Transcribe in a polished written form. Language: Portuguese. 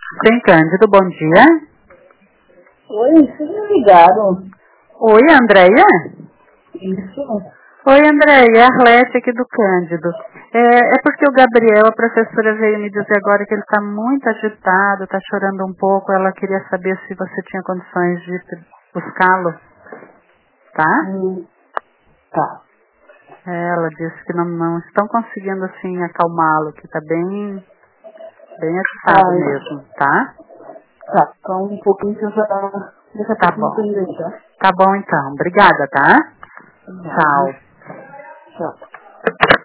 Sim, Cândido, bom dia. Oi, vocês me ligaram? Oi, Andréia? Isso. Oi, Andréia, é a Arlete aqui do Cândido. É porque o Gabriel, a professora, veio me dizer agora que ele está muito agitado, está chorando um pouco. Ela queria saber se você tinha condições de buscá-lo, tá? Tá. Ela disse que não estão conseguindo, assim, acalmá-lo, que está bem agitado mesmo, tá? Tá, então um pouquinho que eu já... Daqui a Tá pouquinho bom. eu tô indo, tá? Tá bom, então. Obrigada, tá? Tchau. Tchau.